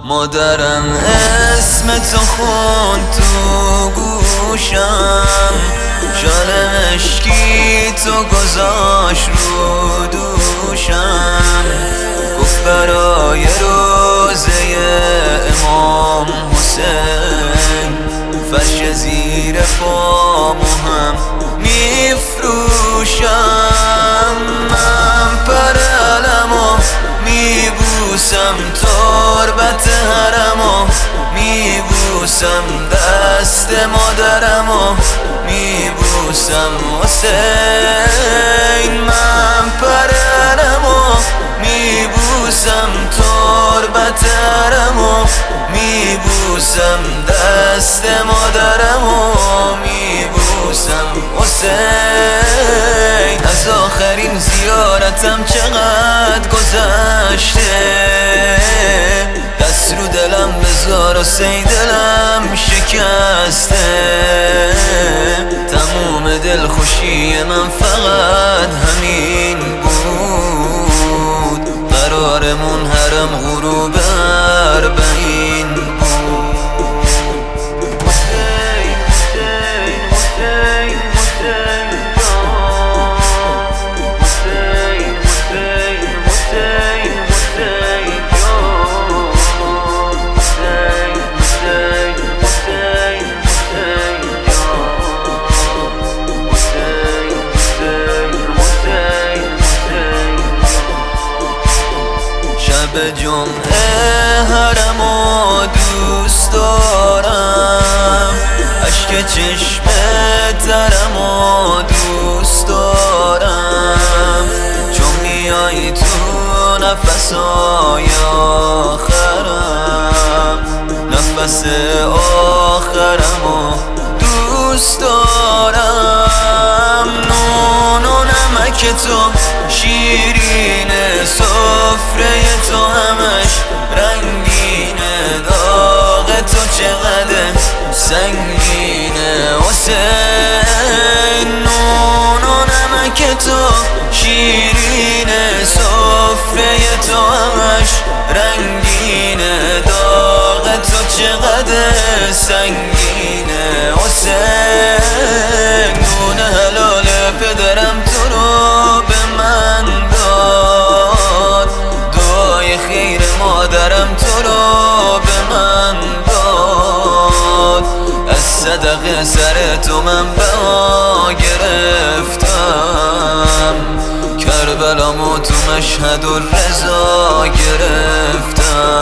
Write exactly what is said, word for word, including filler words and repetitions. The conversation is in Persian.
مادرم اسم تو خون تو گوشم، شال مشکی تو گذاشت رو دوشم. گفت برای روزه امام حسین فرش زیر پامو هم میفروشم. من پرلمو میبوسم، تربت حرمو میبوسم، دست مادرمو میبوسم حسین. من پرلمو میبوسم، تربت حرمو میبوسم، دست مادرمو میبوسم حسین. از آخرین زیارتم چقدر گذشته، دست رو دلم بذار حسین، دلم شکسته. تموم دلخوشی من فقط همین بود، قرارمون حرم غروب اربعین بود. حسین حسین حسین حسین حسین حسین حسین حسین حسین حسین حسین حسین حسین حسین. شب جمعه حرمو دوست دارم، اشک چشم ترمو دوست دارم. چون میای تو نفسای آخرم، نفس آخرمو دوست دارم. نون و نمک تو شیرین، سفره تو همش رنگینه، داغ تو چقدر سنگینه حسین. نون و نمک تو شیرینه، سفره تو همش رنگینه، داغ تو چقدر سنگینه حسین. نون حلال پدرم تو رو به من داد، دعای خیر مادرم تو رو به من داد. از صدقه سر تو من بها گرفتم، کربلامو تو مشهد و رضا گرفتم.